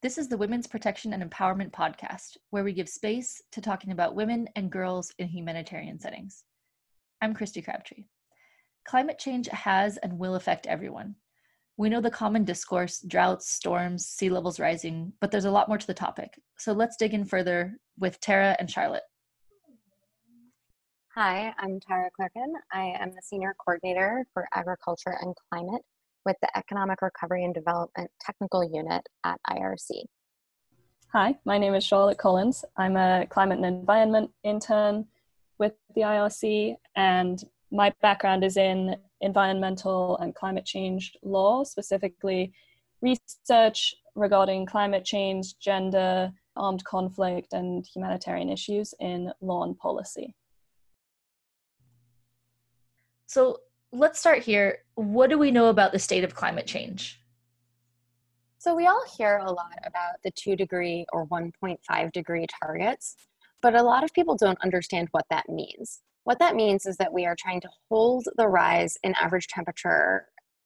This is the Women's Protection and Empowerment Podcast, where we give space to talking about women and girls in humanitarian settings. I'm Christy Crabtree. Climate change has and will affect everyone. We know the common discourse, droughts, storms, sea levels rising, but there's a lot more to the topic. So let's dig in further with Tara and Charlotte. Hi, I'm Tara Clerkin. I am the Senior Coordinator for Agriculture and Climate with the Economic Recovery and Development Technical Unit at IRC. Hi, my name is Charlotte Collins. I'm a Climate and Environment intern with the IRC, and my background is in environmental and climate change law, specifically research regarding climate change, gender, armed conflict, and humanitarian issues in law and policy. So let's start here. What do we know about the state of climate change? So we all hear a lot about the 2 degree or 1.5 degree targets, but a lot of people don't understand what that means. What that means is that we are trying to hold the rise in average temperature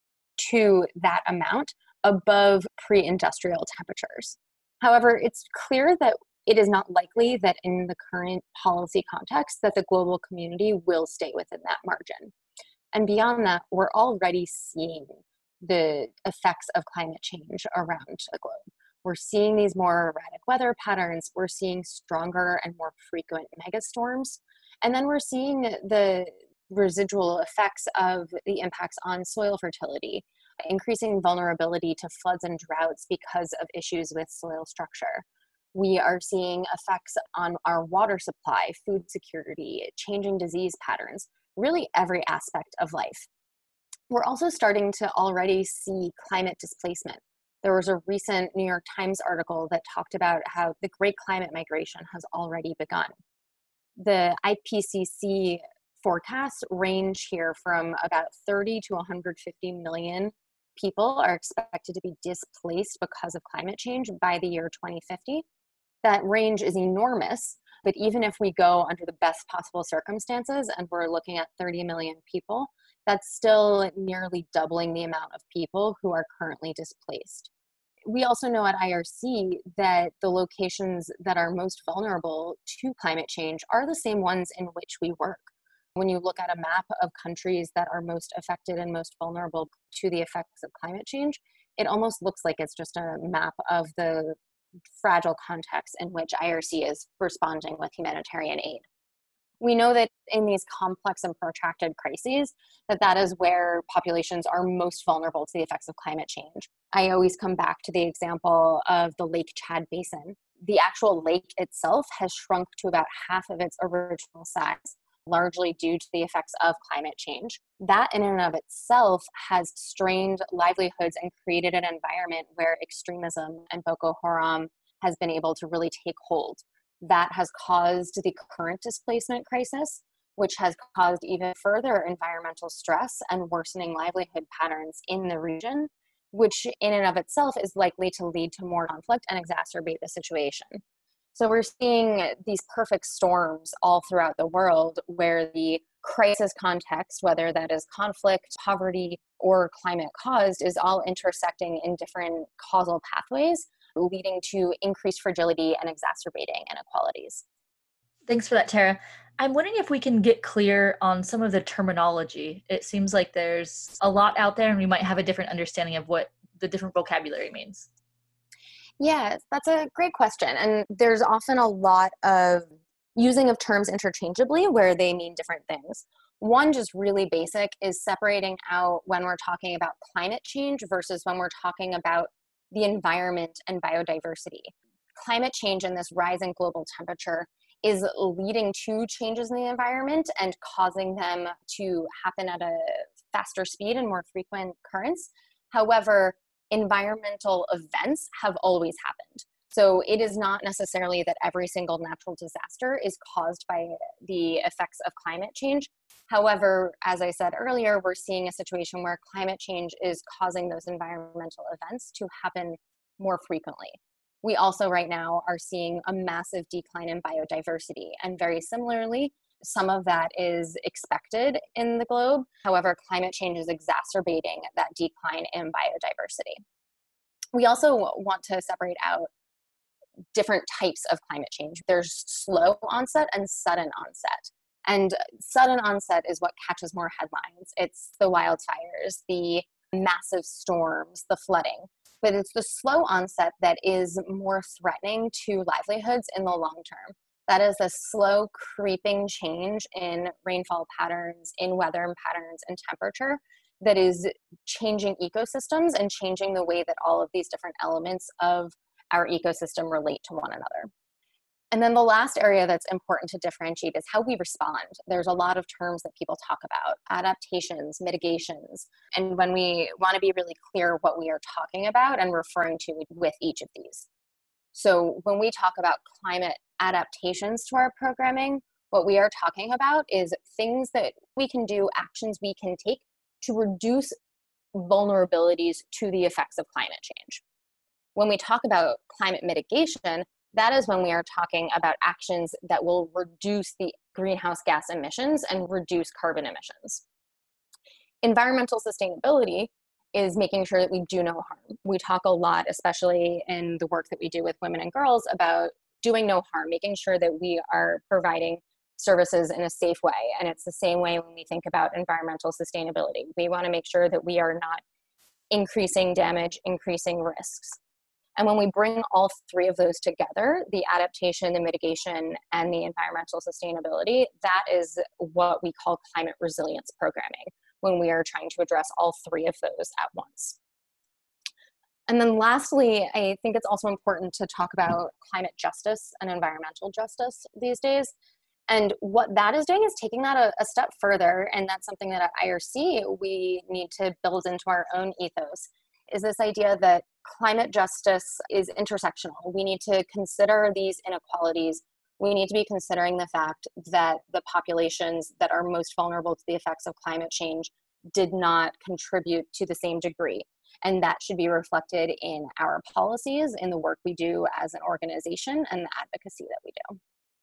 to that amount above pre-industrial temperatures. However, it's clear that it is not likely that in the current policy context that the global community will stay within that margin. And beyond that, we're already seeing the effects of climate change around the globe. We're seeing these more erratic weather patterns. We're seeing stronger and more frequent megastorms. And then we're seeing the residual effects of the impacts on soil fertility, increasing vulnerability to floods and droughts because of issues with soil structure. We are seeing effects on our water supply, food security, changing disease patterns, really every aspect of life. We're also starting to already see climate displacement. There was a recent New York Times article that talked about how the Great Climate Migration has already begun. The IPCC forecasts range here from about 30 to 150 million people are expected to be displaced because of climate change by the year 2050. That range is enormous, but even if we go under the best possible circumstances and we're looking at 30 million people, that's still nearly doubling the amount of people who are currently displaced. We also know at IRC that the locations that are most vulnerable to climate change are the same ones in which we work. When you look at a map of countries that are most affected and most vulnerable to the effects of climate change, it almost looks like it's just a map of the fragile context in which IRC is responding with humanitarian aid. We know that in these complex and protracted crises, that is where populations are most vulnerable to the effects of climate change. I always come back to the example of the Lake Chad Basin. The actual lake itself has shrunk to about half of its original size, largely due to the effects of climate change. That in and of itself has strained livelihoods and created an environment where extremism and Boko Haram has been able to really take hold. That has caused the current displacement crisis, which has caused even further environmental stress and worsening livelihood patterns in the region, which in and of itself is likely to lead to more conflict and exacerbate the situation. So we're seeing these perfect storms all throughout the world where the crisis context, whether that is conflict, poverty, or climate caused, is all intersecting in different causal pathways, leading to increased fragility and exacerbating inequalities. Thanks for that, Tara. I'm wondering if we can get clear on some of the terminology. It seems like there's a lot out there and we might have a different understanding of what the different vocabulary means. Yes, that's a great question. And there's often a lot of using of terms interchangeably where they mean different things. One just really basic is separating out when we're talking about climate change versus when we're talking about the environment and biodiversity. Climate change and this rise in global temperature is leading to changes in the environment and causing them to happen at a faster speed and more frequent occurrence. However, environmental events have always happened. So it is not necessarily that every single natural disaster is caused by the effects of climate change. However, as I said earlier, we're seeing a situation where climate change is causing those environmental events to happen more frequently. We also right now are seeing a massive decline in biodiversity, and very similarly, some of that is expected in the globe. However, climate change is exacerbating that decline in biodiversity. We also want to separate out different types of climate change. There's slow onset and sudden onset. And sudden onset is what catches more headlines. It's the wildfires, the massive storms, the flooding. But it's the slow onset that is more threatening to livelihoods in the long term. That is a slow creeping change in rainfall patterns, in weather patterns, and temperature that is changing ecosystems and changing the way that all of these different elements of our ecosystem relate to one another. And then the last area that's important to differentiate is how we respond. There's a lot of terms that people talk about: adaptations, mitigations. And when we want to be really clear what we are talking about and referring to with each of these. So when we talk about climate adaptations to our programming, what we are talking about is things that we can do, actions we can take to reduce vulnerabilities to the effects of climate change. When we talk about climate mitigation, that is when we are talking about actions that will reduce the greenhouse gas emissions and reduce carbon emissions. Environmental sustainability is making sure that we do no harm. We talk a lot, especially in the work that we do with women and girls, about doing no harm, making sure that we are providing services in a safe way. And it's the same way when we think about environmental sustainability. We want to make sure that we are not increasing damage, increasing risks. And when we bring all three of those together, the adaptation, the mitigation, and the environmental sustainability, that is what we call climate resilience programming, when we are trying to address all three of those at once. And then lastly, I think it's also important to talk about climate justice and environmental justice these days. And what that is doing is taking that a step further, and that's something that at IRC we need to build into our own ethos, is this idea that climate justice is intersectional. We need to consider these inequalities. We need to be considering the fact that the populations that are most vulnerable to the effects of climate change did not contribute to the same degree. And that should be reflected in our policies, in the work we do as an organization, and the advocacy that we do.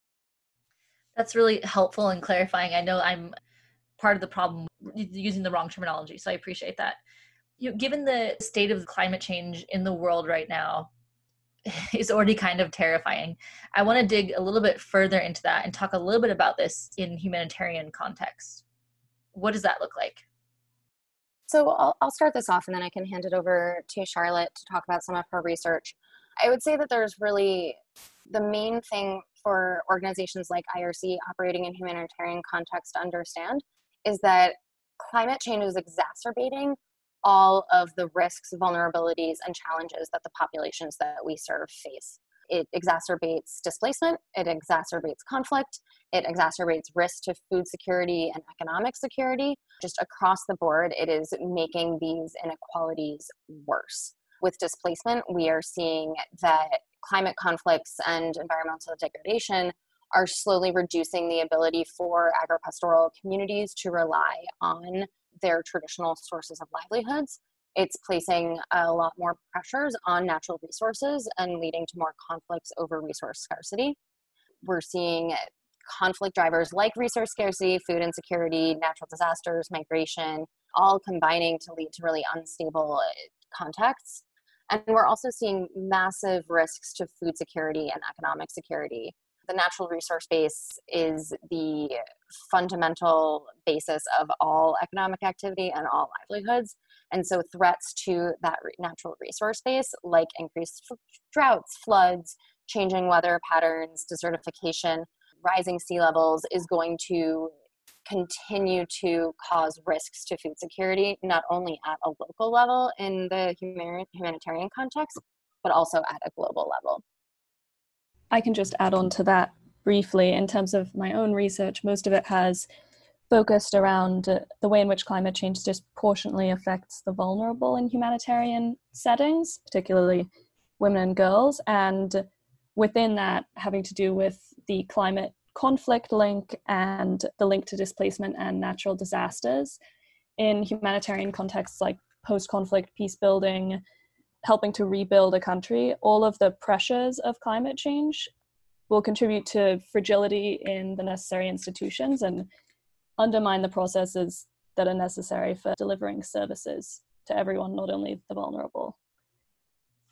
That's really helpful and clarifying. I know I'm part of the problem using the wrong terminology, so I appreciate that. Given the state of climate change in the world right now is already kind of terrifying, I want to dig a little bit further into that and talk a little bit about this in humanitarian context. What does that look like? So I'll start this off, and then I can hand it over to Charlotte to talk about some of her research. I would say that there's really the main thing for organizations like IRC operating in humanitarian context to understand is that climate change is exacerbating all of the risks, vulnerabilities, and challenges that the populations that we serve face. It exacerbates displacement, it exacerbates conflict, it exacerbates risk to food security and economic security. Just across the board, it is making these inequalities worse. With displacement, we are seeing that climate conflicts and environmental degradation are slowly reducing the ability for agropastoral communities to rely on their traditional sources of livelihoods. It's placing a lot more pressures on natural resources and leading to more conflicts over resource scarcity. We're seeing conflict drivers like resource scarcity, food insecurity, natural disasters, migration, all combining to lead to really unstable contexts. And we're also seeing massive risks to food security and economic security. The natural resource base is the fundamental basis of all economic activity and all livelihoods. And so threats to that natural resource base, like increased droughts, floods, changing weather patterns, desertification, rising sea levels, is going to continue to cause risks to food security, not only at a local level in the humanitarian context, but also at a global level. I can just add on to that briefly. In terms of my own research, most of it has focused around the way in which climate change disproportionately affects the vulnerable in humanitarian settings, particularly women and girls, and within that having to do with the climate conflict link and the link to displacement and natural disasters. In humanitarian contexts like post-conflict peace building, helping to rebuild a country, all of the pressures of climate change will contribute to fragility in the necessary institutions and undermine the processes that are necessary for delivering services to everyone, not only the vulnerable.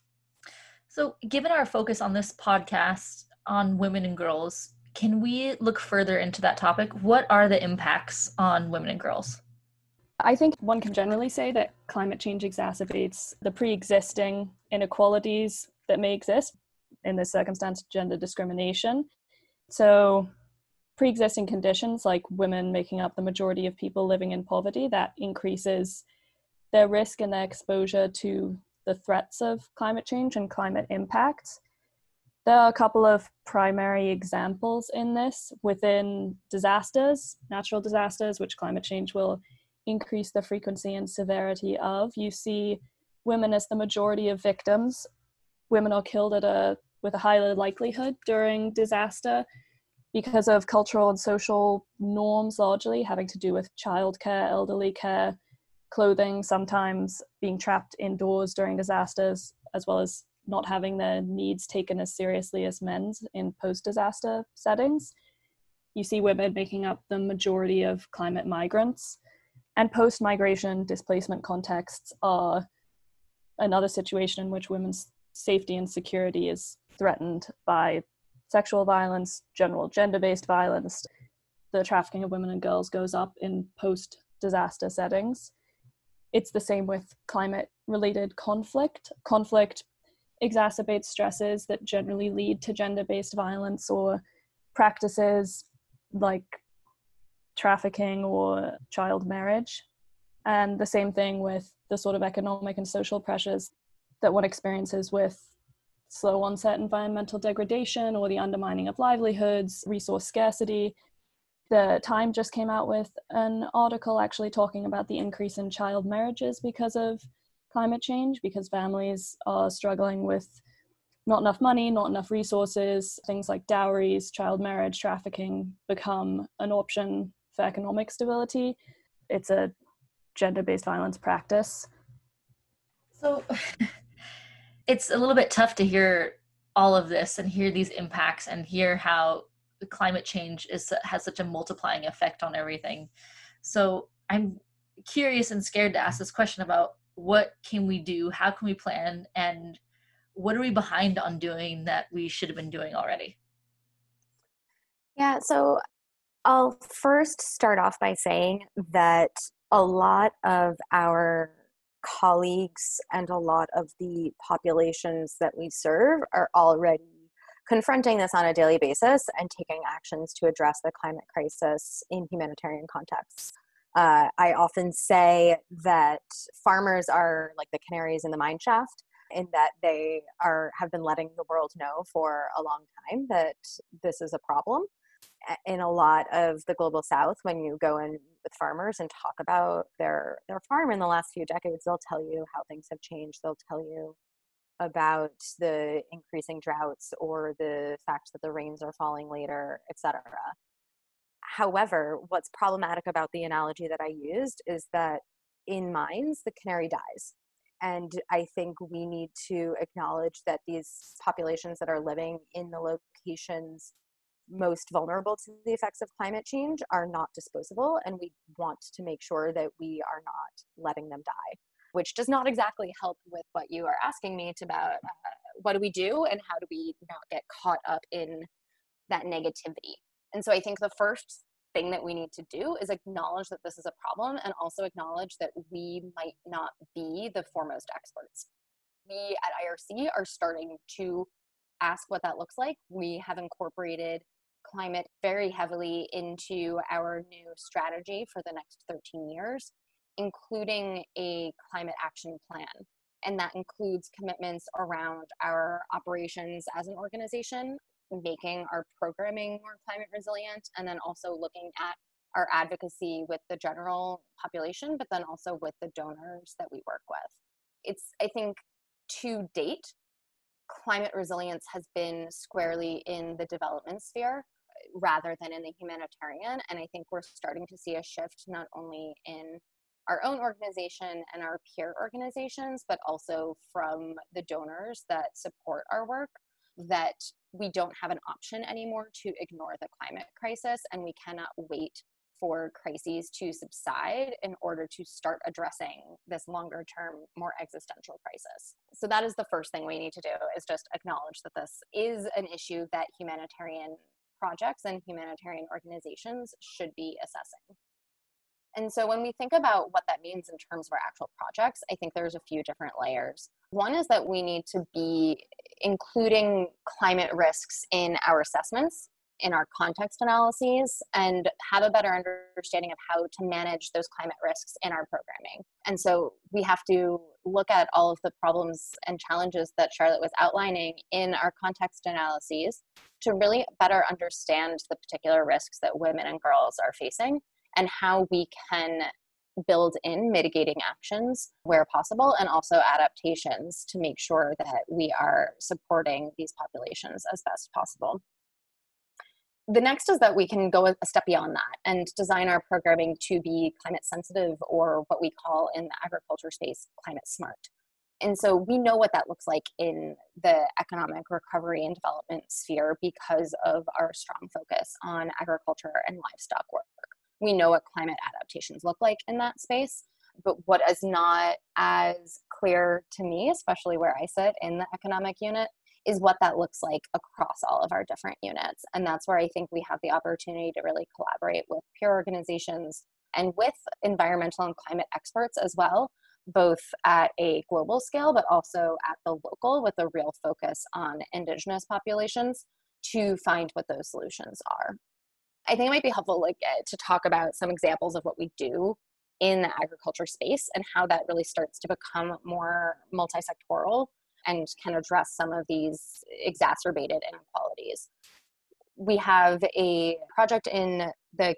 So, given our focus on this podcast on women and girls, can we look further into that topic? What are the impacts on women and girls? I think one can generally say that climate change exacerbates the pre-existing inequalities that may exist, in this circumstance, gender discrimination. So pre-existing conditions like women making up the majority of people living in poverty, that increases their risk and their exposure to the threats of climate change and climate impacts. There are a couple of primary examples in this within disasters, natural disasters, which climate change will increase the frequency and severity of. You see women as the majority of victims. Women are killed with a higher likelihood during disaster because of cultural and social norms, largely having to do with childcare, elderly care, clothing, sometimes being trapped indoors during disasters, as well as not having their needs taken as seriously as men's in post-disaster settings. You see women making up the majority of climate migrants. And post-migration displacement contexts are another situation in which women's safety and security is threatened by sexual violence, general gender-based violence. The trafficking of women and girls goes up in post-disaster settings. It's the same with climate-related conflict. Conflict exacerbates stresses that generally lead to gender-based violence or practices like trafficking or child marriage. And the same thing with the sort of economic and social pressures that one experiences with slow onset environmental degradation or the undermining of livelihoods, resource scarcity. The Time just came out with an article actually talking about the increase in child marriages because of climate change, because families are struggling with not enough money, not enough resources. Things like dowries, child marriage, trafficking become an option for economic stability. It's a gender-based violence practice. So it's a little bit tough to hear all of this and hear these impacts and hear how climate change has such a multiplying effect on everything. So I'm curious and scared to ask this question about what can we do, how can we plan, and what are we behind on doing that we should have been doing already? Yeah, so I'll first start off by saying that a lot of our colleagues and a lot of the populations that we serve are already confronting this on a daily basis and taking actions to address the climate crisis in humanitarian contexts. I often say that farmers are like the canaries in the mine shaft, in that they have been letting the world know for a long time that this is a problem. In a lot of the global south, when you go in with farmers and talk about their farm in the last few decades, they'll tell you how things have changed. They'll tell you about the increasing droughts or the fact that the rains are falling later, etc. However, what's problematic about the analogy that I used is that in mines, the canary dies. And I think we need to acknowledge that these populations that are living in the locations most vulnerable to the effects of climate change are not disposable, and we want to make sure that we are not letting them die, which does not exactly help with what you are asking me about what do we do and how do we not get caught up in that negativity. And so I think the first thing that we need to do is acknowledge that this is a problem, and also acknowledge that we might not be the foremost experts. We at IRC are starting to ask what that looks like. We have incorporated climate very heavily into our new strategy for the next 13 years, including a climate action plan. And that includes commitments around our operations as an organization, making our programming more climate resilient, and then also looking at our advocacy with the general population, but then also with the donors that we work with. It's, I think, to date, climate resilience has been squarely in the development sphere rather than in the humanitarian. And I think we're starting to see a shift not only in our own organization and our peer organizations, but also from the donors that support our work, that we don't have an option anymore to ignore the climate crisis, and we cannot wait for crises to subside in order to start addressing this longer term, more existential crisis. So that is the first thing we need to do, is just acknowledge that this is an issue that humanitarian projects and humanitarian organizations should be assessing. And so when we think about what that means in terms of our actual projects, I think there's a few different layers. One is that we need to be including climate risks in our assessments, in our context analyses, and have a better understanding of how to manage those climate risks in our programming. And so we have to look at all of the problems and challenges that Charlotte was outlining in our context analyses to really better understand the particular risks that women and girls are facing, and how we can build in mitigating actions where possible, and also adaptations to make sure that we are supporting these populations as best possible. The next is that we can go a step beyond that and design our programming to be climate sensitive, or what we call in the agriculture space, climate smart. And so we know what that looks like in the economic recovery and development sphere because of our strong focus on agriculture and livestock work. We know what climate adaptations look like in that space, but what is not as clear to me, especially where I sit in the economic unit, is what that looks like across all of our different units. And that's where I think we have the opportunity to really collaborate with peer organizations and with environmental and climate experts as well, both at a global scale, but also at the local, with a real focus on Indigenous populations to find what those solutions are. I think it might be helpful to talk about some examples of what we do in the agriculture space and how that really starts to become more multi-sectoral and can address some of these exacerbated inequalities. We have a project in the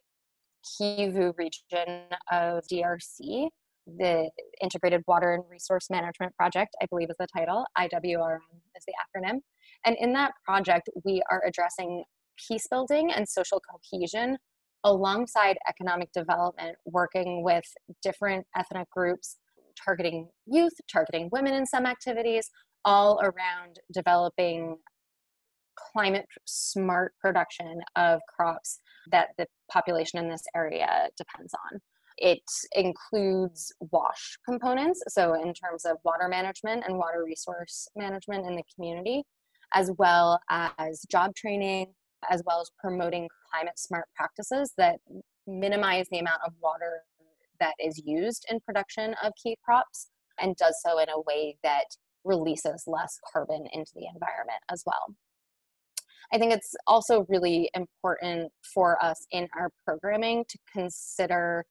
Kivu region of DRC, the Integrated Water and Resource Management Project, I believe is the title, IWRM is the acronym. And in that project, we are addressing peace building and social cohesion alongside economic development, working with different ethnic groups, targeting youth, targeting women in some activities, all around developing climate smart production of crops that the population in this area depends on. It includes WASH components, so in terms of water management and water resource management in the community, as well as job training, as well as promoting climate smart practices that minimize the amount of water that is used in production of key crops, and does so in a way that releases less carbon into the environment as well. I think it's also really important for us in our programming to consider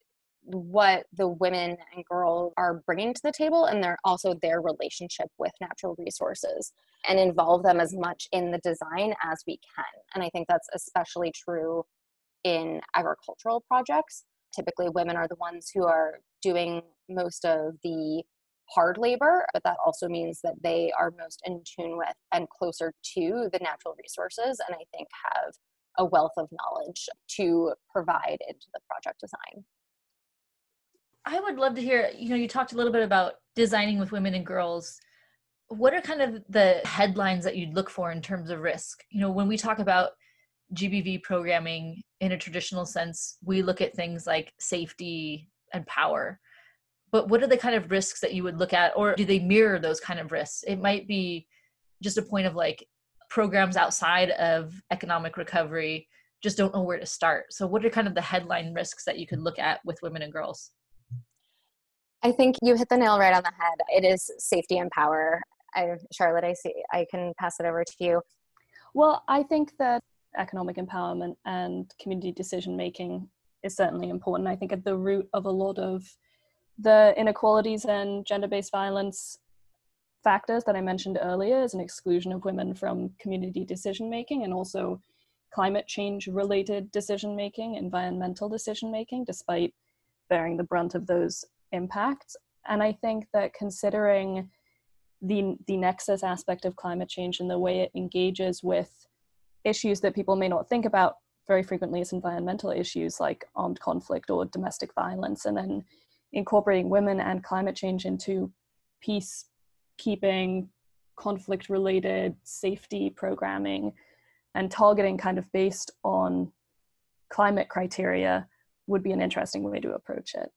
what the women and girls are bringing to the table, and also their relationship with natural resources, and involve them as much in the design as we can. And I think that's especially true in agricultural projects. Typically, women are the ones who are doing most of the hard labor, but that also means that they are most in tune with and closer to the natural resources, and I think have a wealth of knowledge to provide into the project design. I would love to hear, you talked a little bit about designing with women and girls. What are kind of the headlines that you'd look for in terms of risk? When we talk about GBV programming in a traditional sense, we look at things like safety and power. But what are the kind of risks that you would look at, or do they mirror those kind of risks? It might be just a point of programs outside of economic recovery just don't know where to start. So what are kind of the headline risks that you could look at with women and girls? I think you hit the nail right on the head. It is safety and power. Charlotte, I can pass it over to you. Well, I think that economic empowerment and community decision-making is certainly important. I think at the root of a lot of the inequalities and gender-based violence factors that I mentioned earlier is an exclusion of women from community decision-making, and also climate change-related decision-making, environmental decision-making, despite bearing the brunt of those impacts. And I think that considering the nexus aspect of climate change and the way it engages with issues that people may not think about very frequently as environmental issues like armed conflict or domestic violence, and then incorporating women and climate change into peacekeeping, conflict-related safety programming, and targeting kind of based on climate criteria would be an interesting way to approach it.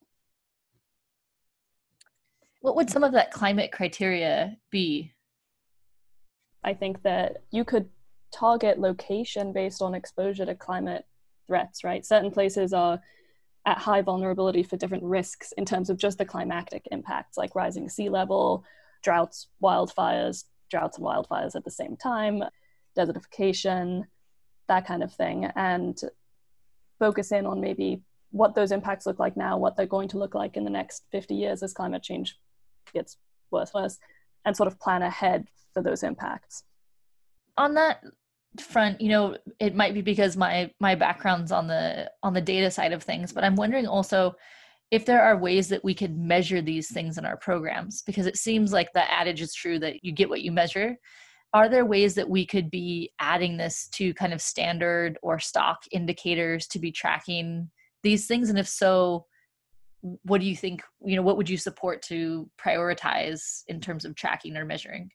What would some of that climate criteria be? I think that you could target location based on exposure to climate threats, right? Certain places are at high vulnerability for different risks in terms of just the climatic impacts, like rising sea level, droughts and wildfires at the same time, desertification, that kind of thing, and focus in on maybe what those impacts look like now, what they're going to look like in the next 50 years as climate change gets worse, and sort of plan ahead for those impacts. On that front, it might be because my background's on the data side of things, but I'm wondering also if there are ways that we could measure these things in our programs, because it seems like the adage is true that you get what you measure. Are there ways that we could be adding this to kind of standard or stock indicators to be tracking these things? And if so, what do you think, what would you support to prioritize in terms of tracking or measuring?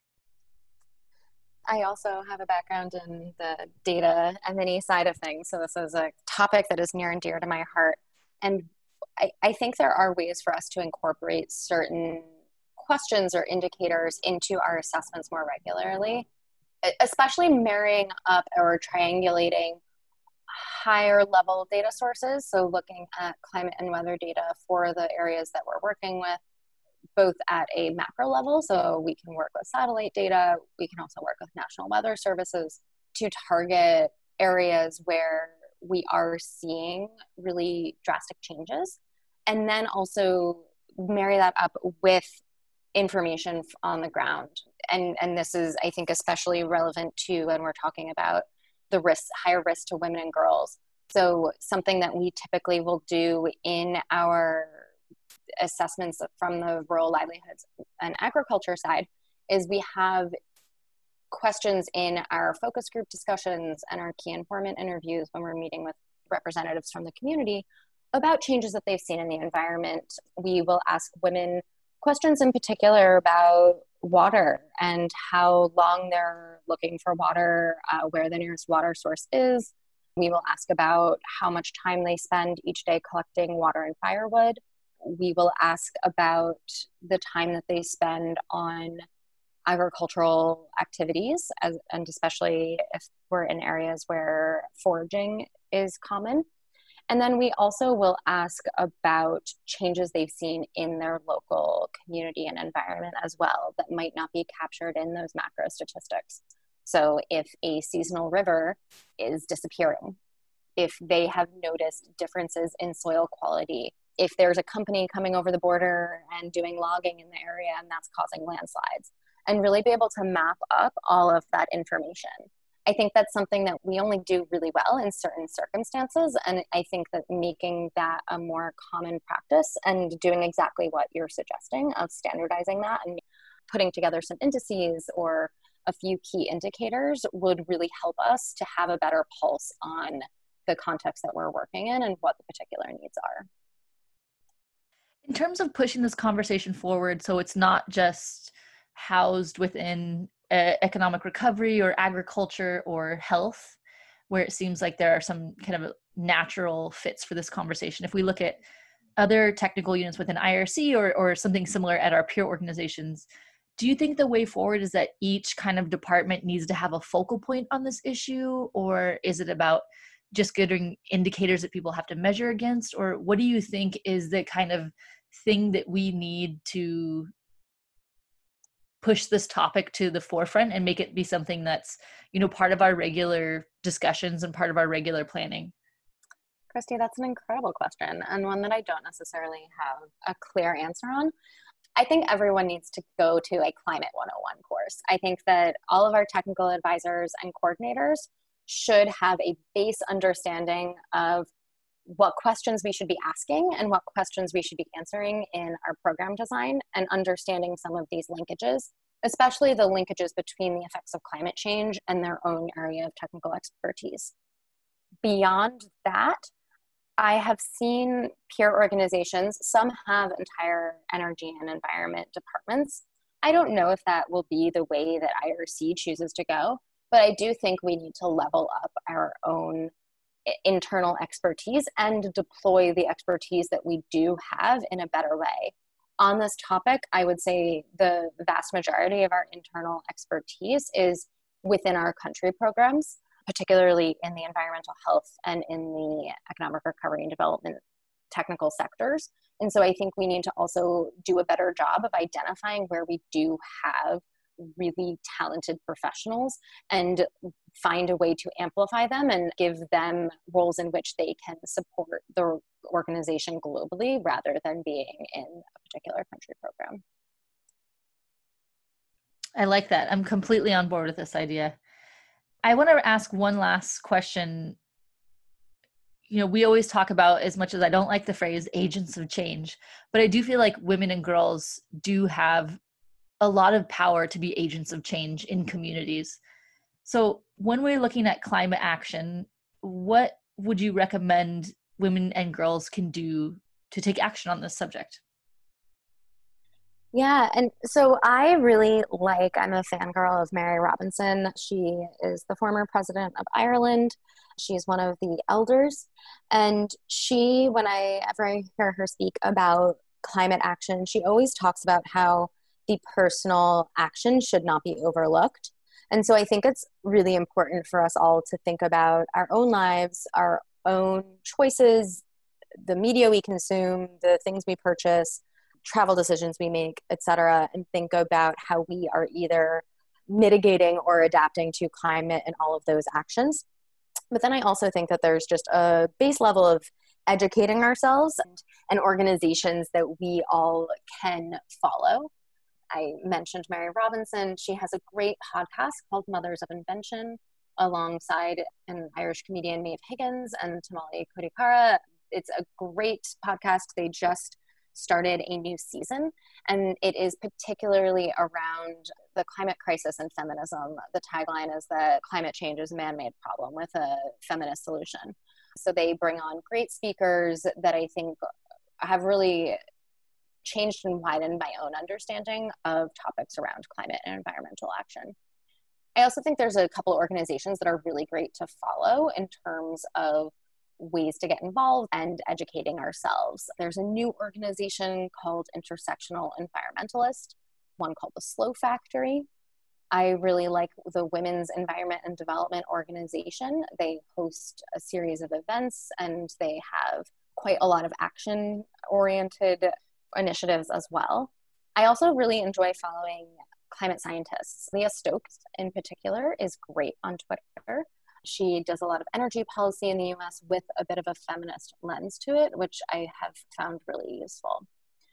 I also have a background in the data M&E side of things, so this is a topic that is near and dear to my heart. And I think there are ways for us to incorporate certain questions or indicators into our assessments more regularly, especially marrying up or triangulating higher level data sources. So looking at climate and weather data for the areas that we're working with, both at a macro level, so we can work with satellite data, we can also work with National Weather Services to target areas where we are seeing really drastic changes, and then also marry that up with information on the ground. And this is, I think, especially relevant to when we're talking about the higher risk to women and girls. So something that we typically will do in our assessments from the rural livelihoods and agriculture side is we have questions in our focus group discussions and our key informant interviews when we're meeting with representatives from the community about changes that they've seen in the environment. We will ask women questions in particular about water and how long they're looking for water, where the nearest water source is. We will ask about how much time they spend each day collecting water and firewood. We will ask about the time that they spend on agricultural activities, and especially if we're in areas where foraging is common. And then we also will ask about changes they've seen in their local community and environment as well that might not be captured in those macro statistics. So if a seasonal river is disappearing, if they have noticed differences in soil quality, if there's a company coming over the border and doing logging in the area and that's causing landslides, and really be able to map up all of that information. I think that's something that we only do really well in certain circumstances, and I think that making that a more common practice and doing exactly what you're suggesting of standardizing that and putting together some indices or a few key indicators would really help us to have a better pulse on the context that we're working in and what the particular needs are. In terms of pushing this conversation forward, so it's not just housed within economic recovery or agriculture or health, where it seems like there are some kind of natural fits for this conversation. If we look at other technical units within IRC or something similar at our peer organizations, do you think the way forward is that each kind of department needs to have a focal point on this issue, or is it about just getting indicators that people have to measure against? Or what do you think is the kind of thing that we need to push this topic to the forefront and make it be something that's, part of our regular discussions and part of our regular planning? Christy, that's an incredible question, and one that I don't necessarily have a clear answer on. I think everyone needs to go to a Climate 101 course. I think that all of our technical advisors and coordinators should have a base understanding of what questions we should be asking and what questions we should be answering in our program design, and understanding some of these linkages, especially the linkages between the effects of climate change and their own area of technical expertise. Beyond that, I have seen peer organizations, some have entire energy and environment departments. I don't know if that will be the way that IRC chooses to go, but I do think we need to level up our own internal expertise and deploy the expertise that we do have in a better way. On this topic, I would say the vast majority of our internal expertise is within our country programs, particularly in the environmental health and in the economic recovery and development technical sectors. And so I think we need to also do a better job of identifying where we do have really talented professionals and find a way to amplify them and give them roles in which they can support the organization globally rather than being in a particular country program. I like that. I'm completely on board with this idea. I want to ask one last question. You know, we always talk about, as much as I don't like the phrase agents of change, but I do feel like women and girls do have a lot of power to be agents of change in communities. So when we're looking at climate action, what would you recommend women and girls can do to take action on this subject? Yeah, and so I'm a fangirl of Mary Robinson. She is the former president of Ireland. She's one of the elders. And whenever I hear her speak about climate action, she always talks about how the personal action should not be overlooked. And so I think it's really important for us all to think about our own lives, our own choices, the media we consume, the things we purchase, travel decisions we make, etc., and think about how we are either mitigating or adapting to climate and all of those actions. But then I also think that there's just a base level of educating ourselves and organizations that we all can follow. I mentioned Mary Robinson. She has a great podcast called Mothers of Invention alongside an Irish comedian, Maeve Higgins, and Tamale Kodikara. It's a great podcast. They just started a new season, and it is particularly around the climate crisis and feminism. The tagline is that climate change is a man-made problem with a feminist solution. So they bring on great speakers that I think have really changed and widened my own understanding of topics around climate and environmental action. I also think there's a couple of organizations that are really great to follow in terms of ways to get involved and educating ourselves. There's a new organization called Intersectional Environmentalist, one called the Slow Factory. I really like the Women's Environment and Development Organization. They host a series of events and they have quite a lot of action-oriented initiatives as well. I also really enjoy following climate scientists. Leah Stokes in particular is great on Twitter. She does a lot of energy policy in the US with a bit of a feminist lens to it, which I have found really useful.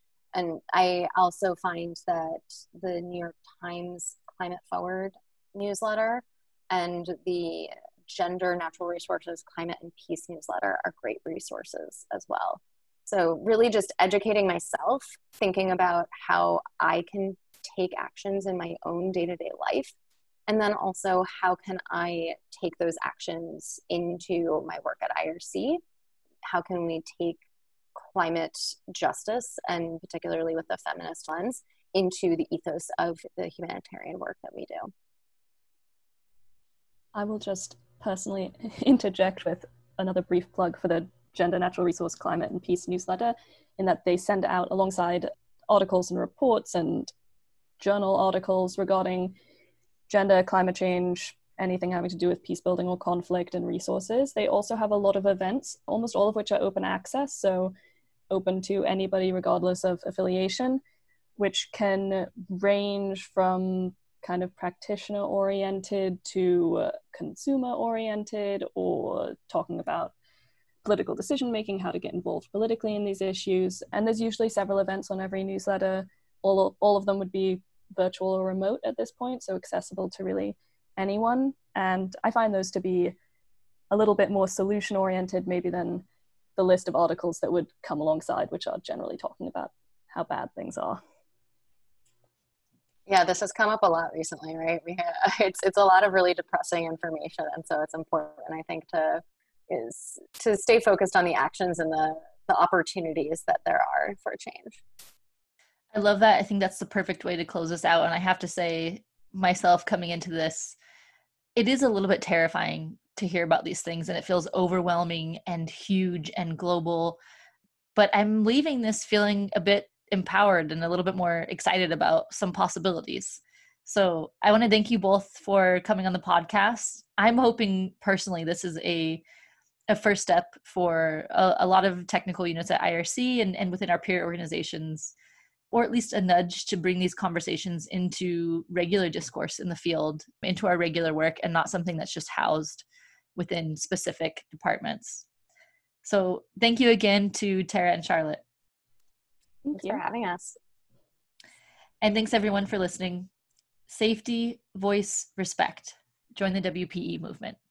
And I also find that the New York Times Climate Forward newsletter and the Gender, Natural Resources, Climate and Peace newsletter are great resources as well. So really just educating myself, thinking about how I can take actions in my own day-to-day life. And then also, how can I take those actions into my work at IRC? How can we take climate justice, and particularly with the feminist lens, into the ethos of the humanitarian work that we do? I will just personally interject with another brief plug for the Gender, Natural Resource, Climate and Peace newsletter, in that they send out, alongside articles and reports and journal articles regarding gender, climate change, anything having to do with peace building or conflict and resources. They also have a lot of events, almost all of which are open access, so open to anybody regardless of affiliation, which can range from kind of practitioner oriented to consumer oriented, or talking about political decision making, how to get involved politically in these issues. And there's usually several events on every newsletter. All of them would be virtual or remote at this point, so accessible to really anyone. And I find those to be a little bit more solution oriented maybe than the list of articles that would come alongside, which are generally talking about how bad things are. Yeah, this has come up a lot recently, right? It's a lot of really depressing information, and so it's important, I think, to stay focused on the actions and the opportunities that there are for change. I love that. I think that's the perfect way to close this out. And I have to say, myself coming into this, it is a little bit terrifying to hear about these things, and it feels overwhelming and huge and global. But I'm leaving this feeling a bit empowered and a little bit more excited about some possibilities. So I want to thank you both for coming on the podcast. I'm hoping personally this is a first step for a lot of technical units at IRC and within our peer organizations, or at least a nudge to bring these conversations into regular discourse in the field, into our regular work, and not something that's just housed within specific departments. So thank you again to Tara and Charlotte. Thanks for having us. And thanks everyone for listening. Safety, voice, respect. Join the WPE movement.